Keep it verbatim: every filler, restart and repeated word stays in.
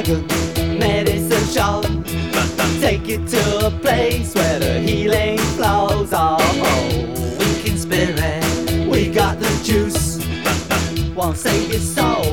like a medicine show. Take it to a place where the healing flows. Oh, winking spirit, we got the juice. Won't save your soul,